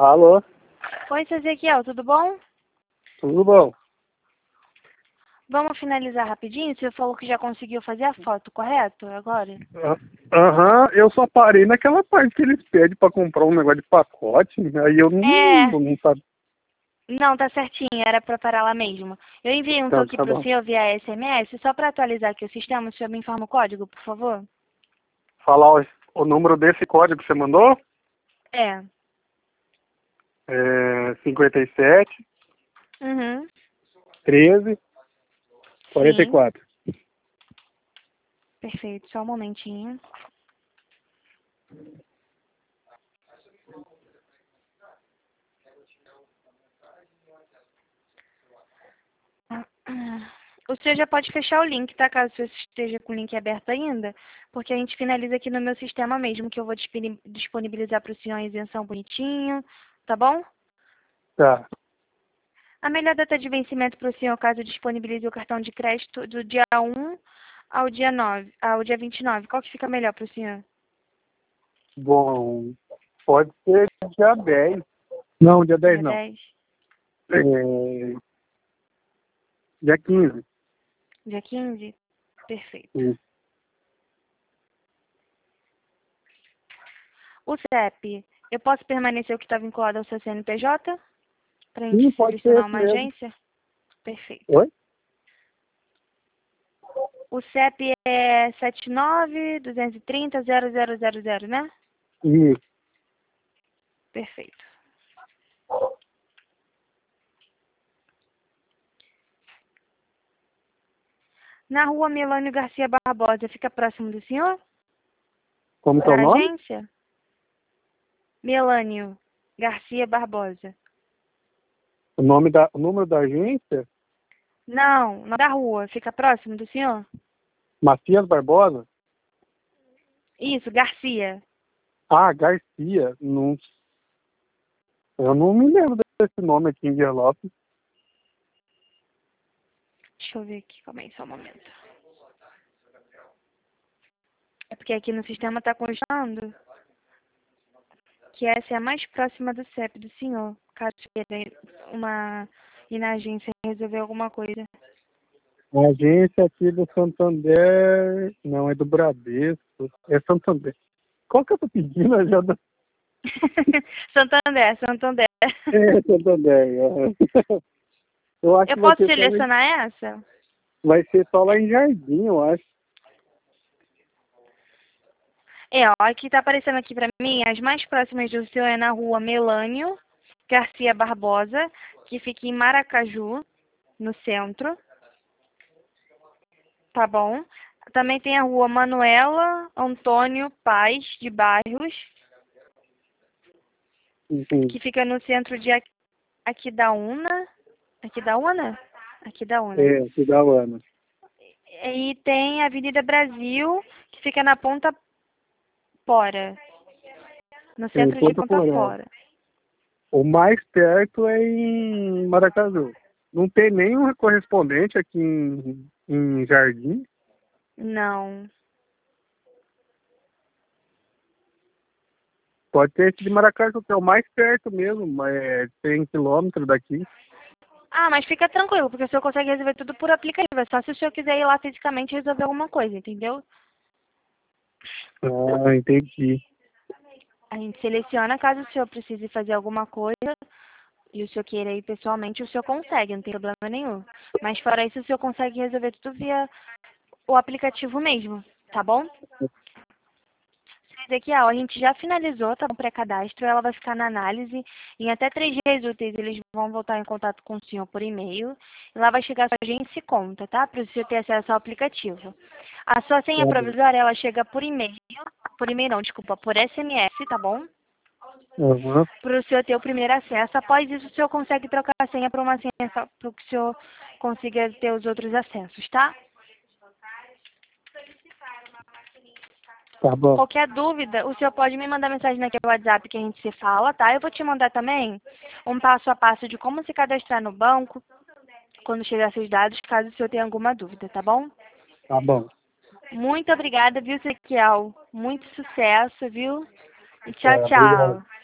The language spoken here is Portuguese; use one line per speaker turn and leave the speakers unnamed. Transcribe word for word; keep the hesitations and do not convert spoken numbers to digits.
Alô?
Oi, seu Ezequiel, tudo bom?
Tudo bom?
Vamos finalizar rapidinho? Você falou que já conseguiu fazer a foto, correto? Agora?
Aham, eu só parei naquela parte que eles pedem pra comprar um negócio de pacote, aí eu não,
É,
não, não sabia.
não, tá certinho, era pra parar lá mesmo. Eu enviei um
Então,
toque
tá
pro
bom.
senhor via S M S, só pra atualizar aqui o sistema, o senhor me informa o código, por favor?
Falar o, o número desse código que você mandou?
É.
É cinquenta e sete,
Uhum.
treze, quarenta e
Sim,
quatro.
perfeito, só um momentinho. O senhor já pode fechar o link, tá? Caso o senhor esteja com o link aberto ainda, porque a gente finaliza aqui no meu sistema mesmo, que eu vou disponi- disponibilizar para o senhor a isenção bonitinho, tá bom?
Tá.
A melhor data de vencimento para o senhor, caso disponibilize o cartão de crédito do dia um ao dia nove, ao dia vinte e nove, qual que fica melhor para o senhor?
Bom, pode ser dia dez. Não, dia dez
Dia
não.
dez?
É, dia quinze.
Dia quinze? Perfeito.
Isso.
O C E P, eu posso permanecer o que está vinculado ao seu C N P J? Para a gente
Sim, pode ser
selecionar
esse
uma
mesmo.
agência? Perfeito.
Oi?
O C E P é sete nove dois três zero zero zero zero zero, né?
Isso.
Perfeito. Na rua Melânio Garcia Barbosa, fica próximo do senhor?
Como que é o
Da
nome?
agência? Melânio Garcia Barbosa.
O nome da, o número da agência?
Não, não da rua, fica próximo do senhor?
Macias Barbosa?
Isso, Garcia.
Ah, Garcia. Não, eu não me lembro desse nome aqui em Vianópolis.
Deixa eu ver aqui, calma aí, só um momento. É porque aqui no sistema está constando que essa é a mais próxima do C E P do senhor, caso queira uma ir na agência resolver alguma coisa.
A agência aqui do Santander. Não, é do Bradesco. É Santander. Qual que eu tô pedindo? Eu já dou-
Santander, Santander.
É Santander. aham. Eu acho
Eu
que vai
posso
ser só lá, em-
selecionar essa?
vai ser só lá em Jardim, eu acho.
É, ó, aqui tá aparecendo aqui pra mim, as mais próximas do senhor é na rua Melânio Garcia Barbosa, que fica em Maracaju, no centro, tá bom? Também tem a rua Manuela Antônio Paz de Bairros,
Enfim.
que fica no centro de Aqui- Aquidauana, Aquidauana? Aquidauana.
É, que da Ana.
E tem a Avenida Brasil, que fica na Ponta Fora, no
Tem
centro de
Ponta
Ponta
Porã.
Fora.
O mais perto é em Maracaju. Não tem nenhum correspondente aqui em, em Jardim.
Não.
Pode ter esse de Maracaju, que é o mais perto mesmo, mas é cem quilômetros daqui.
Ah, mas fica tranquilo, porque o senhor consegue resolver tudo por aplicativo. É só se o senhor quiser ir lá fisicamente resolver alguma coisa, entendeu?
Ah, entendi.
A gente seleciona caso o senhor precise fazer alguma coisa e o senhor queira ir pessoalmente, o senhor consegue, não tem problema nenhum. Mas fora isso, o senhor consegue resolver tudo via o aplicativo mesmo, tá bom? Ezequiel, a gente já finalizou, tá bom, o pré-cadastro, ela vai ficar na análise. Em até três dias úteis, eles vão voltar em contato com o senhor por e-mail. E lá vai chegar a sua agência e conta, tá? Para o senhor ter acesso ao aplicativo. A sua senha
Tá bom.
provisória, ela chega por e-mail. Por e-mail não, desculpa, por S M S, tá bom?
Aham.
Para o senhor ter o primeiro acesso. Após isso, o senhor consegue trocar a senha para uma senha para que o senhor consiga ter os outros acessos, tá?
Tá bom.
Qualquer dúvida, o senhor pode me mandar mensagem naquele WhatsApp que a gente se fala, tá? Eu vou te mandar também um passo a passo de como se cadastrar no banco quando chegar seus dados, caso o senhor tenha alguma dúvida, tá bom?
Tá bom.
Muito obrigada, viu, Ezequiel? Muito sucesso, viu? E tchau,
Tá, obrigado.
tchau.